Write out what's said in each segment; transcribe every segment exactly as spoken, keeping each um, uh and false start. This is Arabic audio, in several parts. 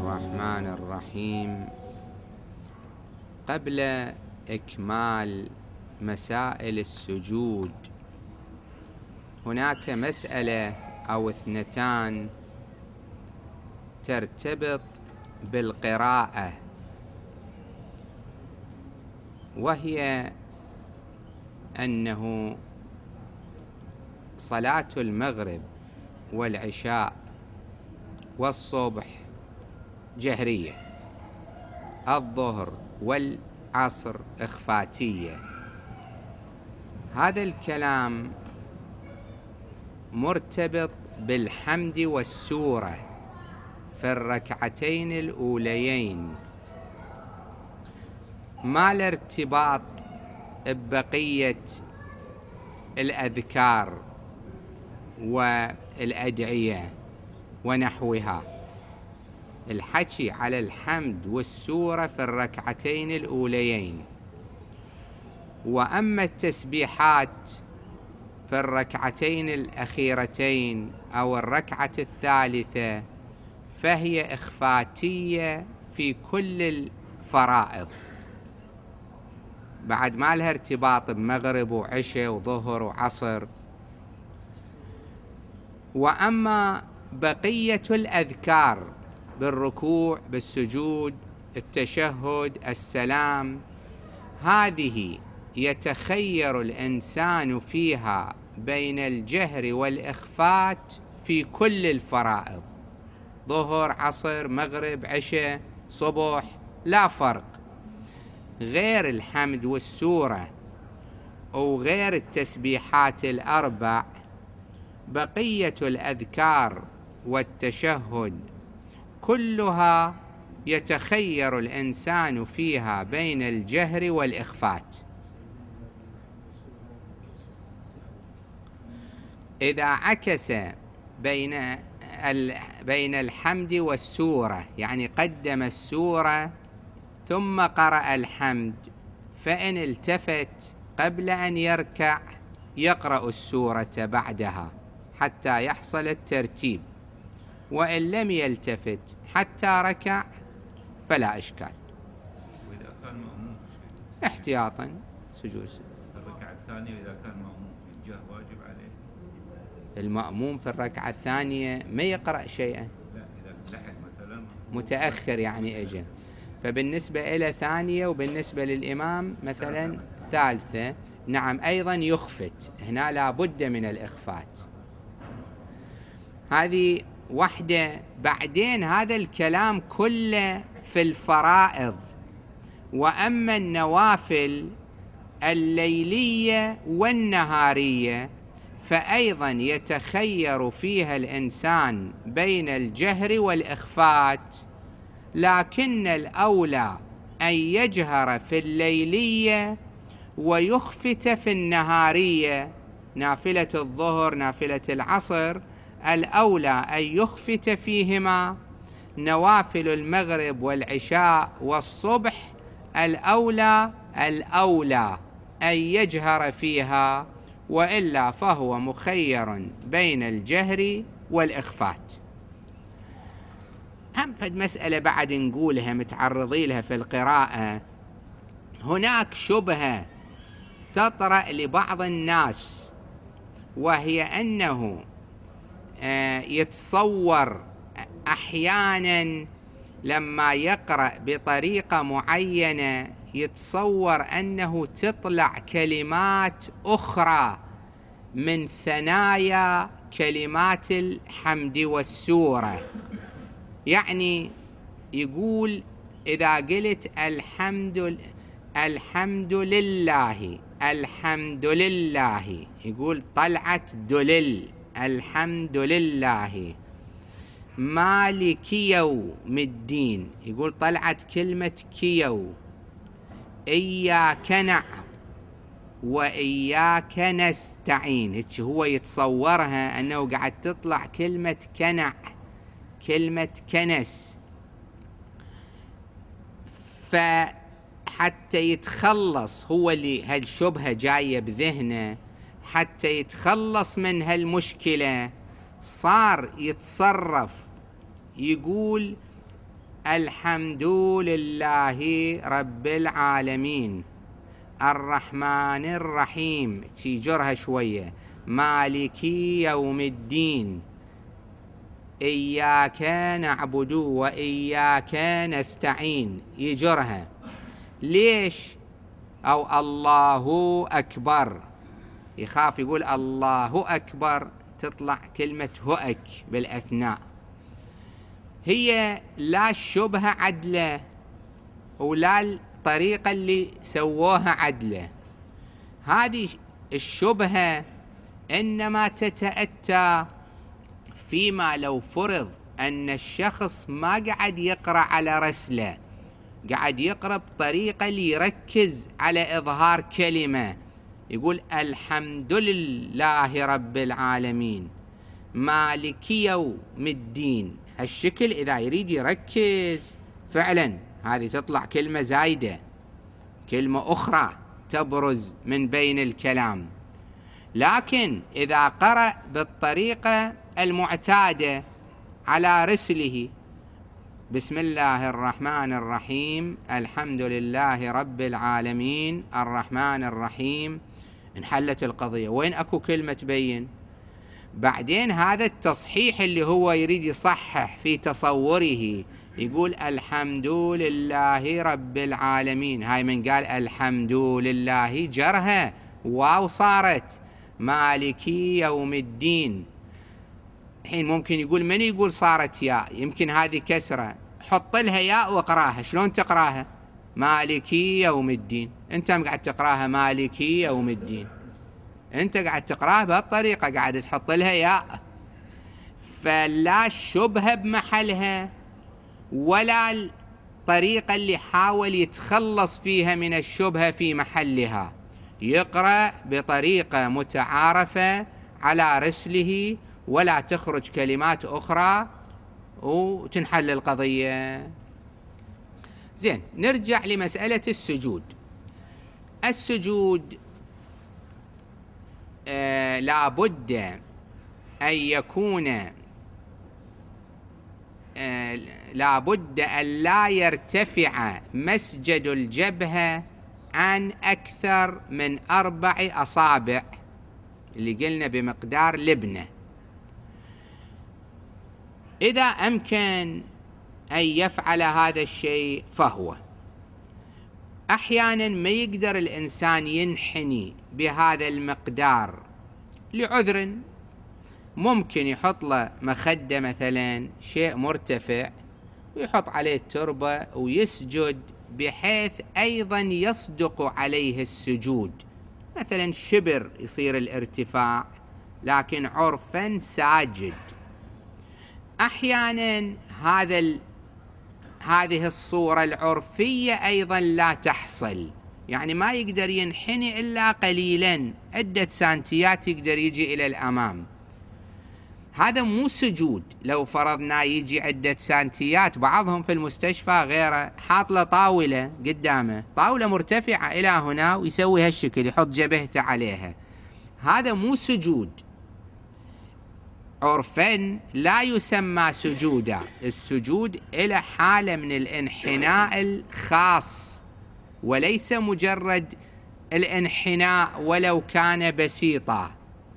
الرحمن الرحيم. قبل إكمال مسائل السجود هناك مسألة أو اثنتان ترتبط بالقراءة، وهي أنه صلاة المغرب والعشاء والصبح جهرية، الظهر والعصر إخفاتية. هذا الكلام مرتبط بالحمد والسورة في الركعتين الأوليين، ما له ارتباط ببقية الأذكار والأدعية ونحوها. الحكي على الحمد والسورة في الركعتين الأوليين، وأما التسبيحات في الركعتين الأخيرتين أو الركعة الثالثة فهي إخفاتية في كل الفرائض، بعد ما لها ارتباط بمغرب وعشاء وظهر وعصر. وأما بقية الأذكار بالركوع بالسجود التشهد السلام، هذه يتخير الإنسان فيها بين الجهر والإخفات في كل الفرائض، ظهر عصر مغرب عشاء صبح، لا فرق. غير الحمد والسورة وغير التسبيحات الأربع، بقية الأذكار والتشهد كلها يتخير الإنسان فيها بين الجهر والإخفات. إذا عكس بين بين الحمد والسورة، يعني قدم السورة ثم قرأ الحمد، فإن التفت قبل أن يركع يقرأ السورة بعدها حتى يحصل الترتيب، وإن لم يلتفت حتى ركع فلا إشكال. وإذا كان مأموم احتياطا سجود الركعة الثانية، إذا كان مأموم الجهر واجب عليه. المأموم في الركعة الثانية ما يقرأ شيئا، لا إذا لحق مثلا متأخر يعني أجل، فبالنسبة إلى ثانية وبالنسبة للإمام مثلا ثالثة، نعم أيضا يخفت، هنا لا بد من الإخفات. هذه وحدة. بعدين هذا الكلام كله في الفرائض، وأما النوافل الليلية والنهارية فأيضا يتخير فيها الإنسان بين الجهر والإخفات، لكن الأولى أن يجهر في الليلية ويخفت في النهارية، نافلة الظهر نافلة العصر الأولى أن يخفت فيهما، نوافل المغرب والعشاء والصبح الأولى الأولى أن يجهر فيها، وإلا فهو مخير بين الجهر والإخفات. هم فد مسألة بعد نقولها متعرضي لها في القراءة. هناك شبهة تطرأ لبعض الناس، وهي أنه يتصور أحيانا لما يقرأ بطريقة معينة يتصور أنه تطلع كلمات أخرى من ثنايا كلمات الحمد والسورة. يعني يقول إذا قلت الحمد الحمد لله الحمد لله، يقول طلعت دلل الحمد لله. مالك يوم الدين، يقول طلعت كلمة كيو. إياك نعبد وإياك نستعين، هيك هو يتصورها أنه قاعد تطلع كلمة كنع كلمة كنس. فحتى يتخلص هو اللي هالشبهة جاية بذهنه، حتى يتخلص من هالمشكلة صار يتصرف، يقول الحمد لله رب العالمين الرحمن الرحيم، تيجرها شوية، مالكي يوم الدين، إياك نعبد وإياك نستعين، يجرها. ليش؟ أو الله أكبر، يخاف يقول الله أكبر تطلع كلمة هؤك بالأثناء. هي لا الشبهة عدلة ولا الطريقة اللي سووها عدلة، هذه الشبهة إنما تتأتى فيما لو فرض أن الشخص ما قاعد يقرأ على رسله، قاعد يقرأ بطريقة اللي يركز على إظهار كلمة، يقول الحمد لله رب العالمين مالك يوم الدين، هالشكل إذا يريد يركز فعلا هذه تطلع كلمة زايدة، كلمة أخرى تبرز من بين الكلام. لكن إذا قرأ بالطريقة المعتادة على رسله، بسم الله الرحمن الرحيم الحمد لله رب العالمين الرحمن الرحيم، انحلت القضية. وين أكو كلمة تبين؟ بعدين هذا التصحيح اللي هو يريد يصحح في تصوره، يقول الحمد لله رب العالمين، هاي من قال الحمد لله جرها واو صارت مالكي يوم الدين. الحين ممكن يقول من يقول صارت ياء، يمكن هذه كسرة، حط لها ياء واقراها. شلون تقراها؟ مالكي يوم الدين، انت قاعد تقراها مالكي يوم الدين، انت قاعد تقراها بهالطريقة، قاعد تحط لها ياء. فلا الشبهة بمحلها ولا الطريقة اللي حاول يتخلص فيها من الشبهة في محلها، يقرأ بطريقة متعارفة على رسله ولا تخرج كلمات أخرى وتنحل القضية. زين، نرجع لمسألة السجود. السجود آه لابد أن يكون آه لابد أن لا يرتفع مسجد الجبهة عن أكثر من أربع أصابع، اللي قلنا بمقدار لبنة. إذا أمكن أن يفعل هذا الشيء فهو. أحيانا ما يقدر الإنسان ينحني بهذا المقدار لعذر، ممكن يحط له مخدة مثلا، شيء مرتفع، ويحط عليه التربة ويسجد بحيث أيضا يصدق عليه السجود، مثلا شبر يصير الارتفاع لكن عرفا ساجد. أحيانا هذا ال... هذه الصورة العرفية أيضا لا تحصل، يعني ما يقدر ينحني إلا قليلا، عدة سانتيات يقدر يجي إلى الأمام، هذا مو سجود. لو فرضنا يجي عدة سانتيات، بعضهم في المستشفى غيره حاط له طاولة قدامه، طاولة مرتفعة إلى هنا، ويسوي هالشكل يحط جبهته عليها، هذا مو سجود. عرفا لا يسمى سجودا، السجود إلى حالة من الانحناء الخاص، وليس مجرد الانحناء ولو كان بسيطا.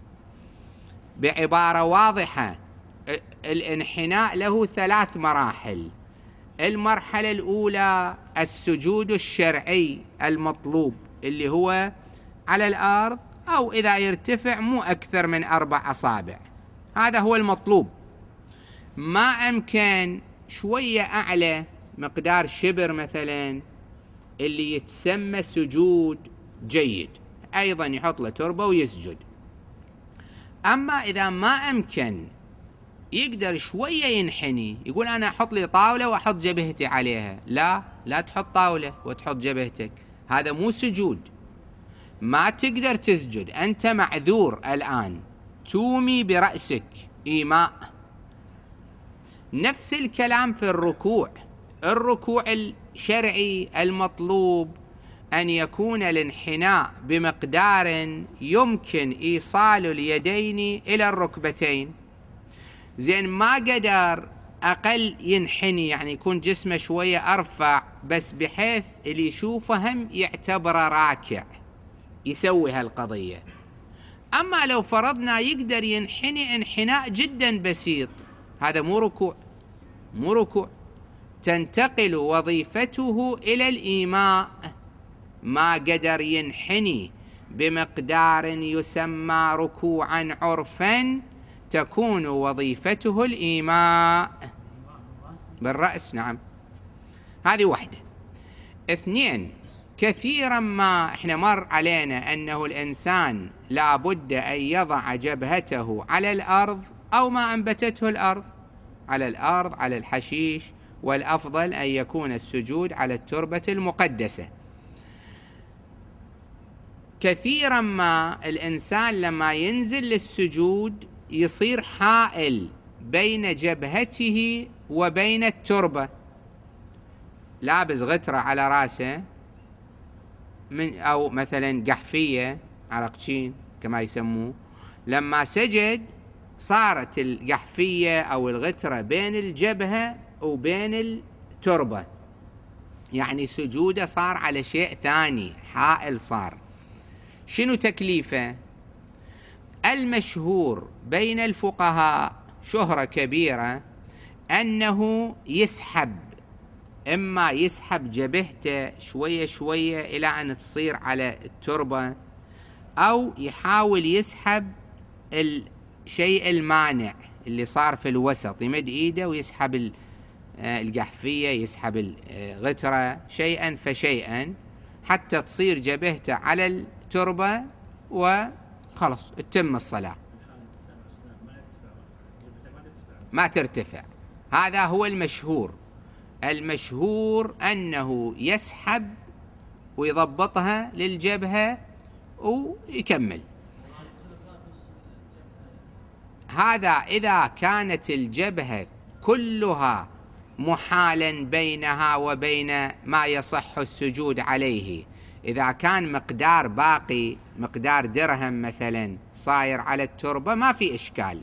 بعبارة واضحة، الانحناء له ثلاث مراحل. المرحلة الأولى السجود الشرعي المطلوب، اللي هو على الأرض أو إذا يرتفع مو أكثر من أربع أصابع، هذا هو المطلوب. ما أمكن شوية أعلى، مقدار شبر مثلا، اللي يتسمى سجود جيد، أيضا يحط له تربة ويسجد. أما إذا ما أمكن يقدر شوية ينحني، يقول أنا أحط لي طاولة وأحط جبهتي عليها، لا لا تحط طاولة وتحط جبهتك، هذا مو سجود، ما تقدر تسجد، أنت معذور الآن، تومي برأسك إيماء. نفس الكلام في الركوع. الركوع الشرعي المطلوب أن يكون الانحناء بمقدار يمكن إيصال اليدين إلى الركبتين. زين، ما قدر أقل ينحني، يعني يكون جسمه شوية أرفع، بس بحيث اللي يشوفه هم يعتبره راكع يسوي هالقضية. أما لو فرضنا يقدر ينحني انحناء جدا بسيط، هذا مو ركوع، مو ركوع، تنتقل وظيفته إلى الإيماء. ما قدر ينحني بمقدار يسمى ركوعا عرفا، تكون وظيفته الإيماء بالرأس. نعم، هذه واحدة. اثنين، كثيرا ما احنا مر علينا أنه الإنسان لا بد أن يضع جبهته على الأرض أو ما أنبتته الأرض، على الأرض، على الحشيش، والأفضل أن يكون السجود على التربة المقدسة. كثيرا ما الإنسان لما ينزل للسجود يصير حائل بين جبهته وبين التربة، لابس غترة على راسه من أو مثلا قحفية عرقشين كما يسموه، لما سجد صارت القحفية أو الغترة بين الجبهة وبين التربة، يعني سجوده صار على شيء ثاني، حائل صار. شنو تكليفه؟ المشهور بين الفقهاء شهرة كبيرة أنه يسحب، إما يسحب جبهته شوية شوية إلى أن تصير على التربة، أو يحاول يسحب الشيء المانع اللي صار في الوسط، يمد إيده ويسحب القحفية، يسحب الغترة شيئا فشيئا حتى تصير جبهته على التربة وخلص تتم الصلاة، ما ترتفع. هذا هو المشهور. المشهور أنه يسحب ويضبطها للجبهة ويكمل. هذا إذا كانت الجبهة كلها محالا بينها وبين ما يصح السجود عليه. إذا كان مقدار باقي، مقدار درهم مثلا صاير على التربة، ما في إشكال.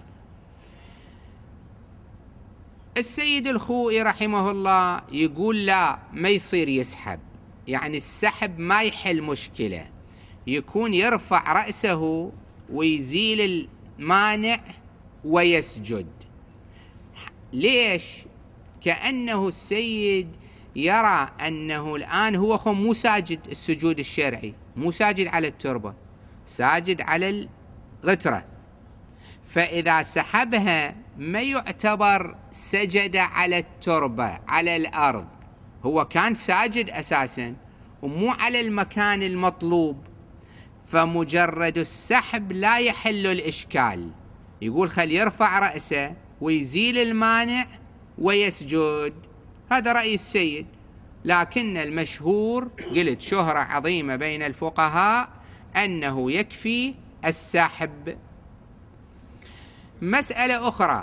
السيد الخوئي رحمه الله يقول لا، ما يصير يسحب، يعني السحب ما يحل مشكلة، يكون يرفع رأسه ويزيل المانع ويسجد. ليش؟ كأنه السيد يرى أنه الآن هو مو ساجد السجود الشرعي، مو ساجد على التربة، ساجد على الغترة، فإذا سحبها ما يعتبر سجد على التربة على الأرض، هو كان ساجد أساسا ومو على المكان المطلوب، فمجرد السحب لا يحل الإشكال. يقول خل يرفع رأسه ويزيل المانع ويسجد. هذا رأي السيد، لكن المشهور قلت شهرة عظيمة بين الفقهاء أنه يكفي السحب. مسألة أخرى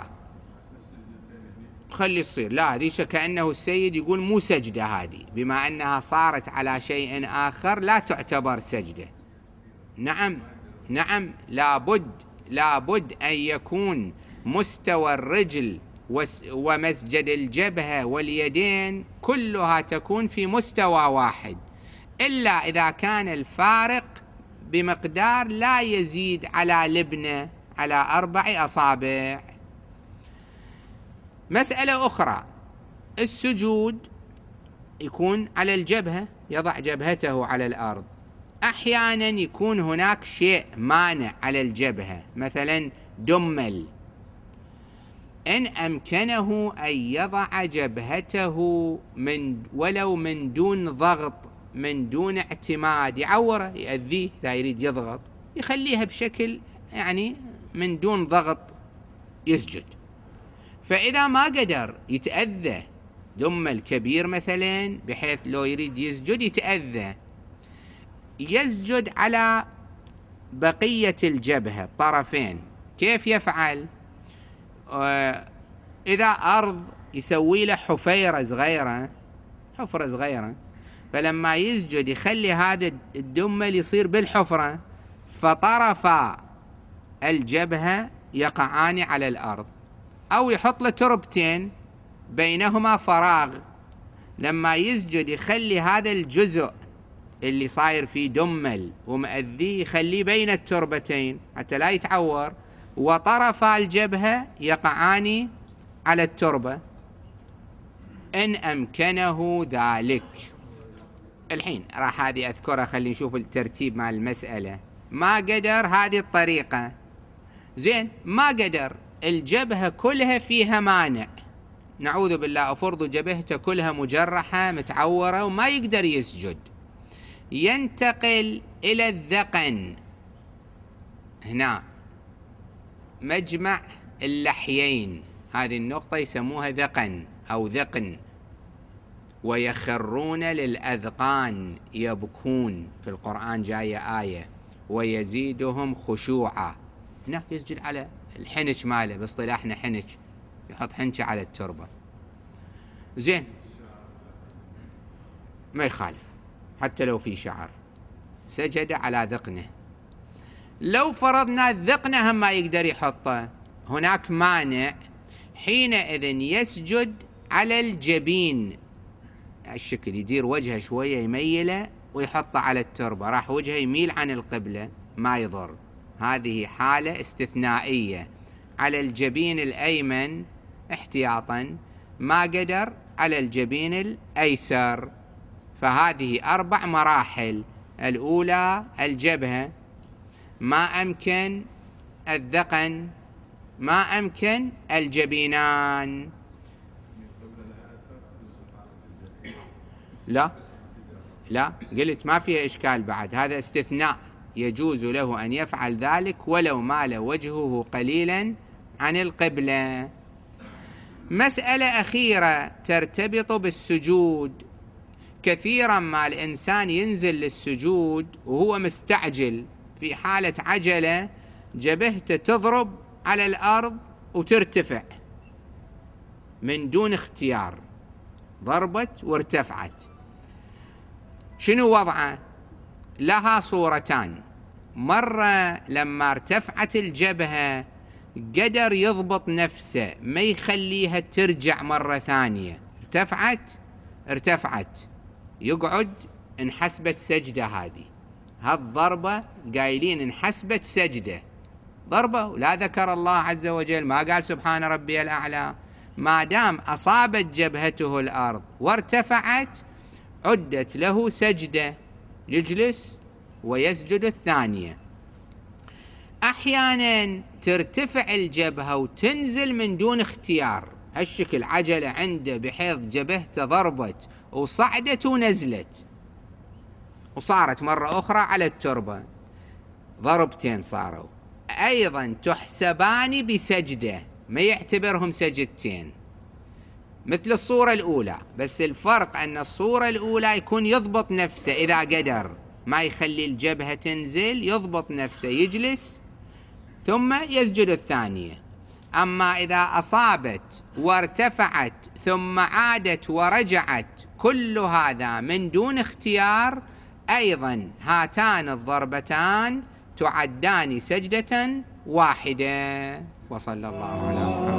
خلي تصير، لا هذه كأنه السيد يقول مو سجدة، هذه بما أنها صارت على شيء آخر لا تعتبر سجدة. نعم نعم، لابد لابد أن يكون مستوى الرجل ومسجد الجبهة واليدين كلها تكون في مستوى واحد، إلا إذا كان الفارق بمقدار لا يزيد على لبنة، على أربع أصابع. مسألة أخرى، السجود يكون على الجبهة، يضع جبهته على الأرض. أحيانا يكون هناك شيء مانع على الجبهة، مثلا دمل، إن أمكنه أن يضع جبهته من ولو من دون ضغط، من دون اعتماد، يعوره يأذيه، إذا يريد يضغط يخليها بشكل يعني من دون ضغط يسجد. فإذا ما قدر يتأذى، دمل كبير مثلا بحيث لو يريد يسجد يتأذى، يسجد على بقية الجبهة الطرفين. كيف يفعل؟ آه إذا أرض يسوي له حفيرة صغيرة، حفرة صغيرة، فلما يسجد يخلي هذا الدمل يصير بالحفرة، فطرفا الجبهة يقعان على الأرض، أو يحط له تربتين بينهما فراغ، لما يسجد يخلي هذا الجزء اللي صاير فيه دمل ومأذيه يخليه بين التربتين حتى لا يتعور، وطرفا الجبهة يقعان على التربة إن أمكنه ذلك. الحين راح هذه أذكرها، خلي نشوف الترتيب مع المسألة. ما قدر هذه الطريقة، زين، ما قدر الجبهة كلها فيها مانع، نعوذ بالله، أفرض جبهته كلها مجرحة متعورة وما يقدر يسجد، ينتقل إلى الذقن، هنا مجمع اللحيين، هذه النقطة يسموها ذقن أو ذقن، ويخرون للأذقان يبكون، في القرآن جاية آية ويزيدهم خشوعا. هناك يسجد على الحنش ماله، باصطلاحنا حنش، يحط حنشه على التربة، زين، ما يخالف حتى لو في شعر، سجد على ذقنه. لو فرضنا الذقنه هم ما يقدر يحطه، هناك مانع، حينئذ يسجد على الجبين، الشكل يدير وجهه شوية يميله ويحطه على التربة، راح وجهه يميل عن القبلة ما يضر، هذه حالة استثنائية. على الجبين الأيمن احتياطا، ما قدر على الجبين الأيسر. فهذه أربع مراحل: الأولى الجبهة، ما أمكن الذقن، ما أمكن الجبينان. لا لا قلت ما فيها إشكال بعد، هذا استثناء، يجوز له أن يفعل ذلك ولو مال وجهه قليلا عن القبلة. مسألة أخيرة ترتبط بالسجود. كثيرا ما الإنسان ينزل للسجود وهو مستعجل، في حالة عجلة جبهته تضرب على الأرض وترتفع من دون اختيار، ضربت وارتفعت. شنو وضعه؟ لها صورتان. مرة لما ارتفعت الجبهة قدر يضبط نفسه ما يخليها ترجع مرة ثانية، ارتفعت ارتفعت يقعد، انحسبت سجدة. هذه هالضربة قايلين انحسبت سجدة، ضربة ولا ذكر الله عز وجل، ما قال سبحان ربي الأعلى، ما دام أصابت جبهته الأرض وارتفعت عدت له سجدة، يجلس ويسجد الثانية. أحيانا ترتفع الجبهة وتنزل من دون اختيار، هالشكل عجلة عنده بحيث جبهته ضربت وصعدت ونزلت، وصارت مرة أخرى على التربة، ضربتين صاروا، أيضا تحسبان بسجدة، ما يعتبرهم سجدتين مثل الصورة الأولى، بس الفرق أن الصورة الأولى يكون يضبط نفسه إذا قدر، ما يخلي الجبهة تنزل، يضبط نفسه يجلس ثم يسجد الثانية. أما إذا أصابت وارتفعت ثم عادت ورجعت، كل هذا من دون اختيار، أيضا هاتان الضربتان تعدان سجدة واحدة. وصلى الله على محمد.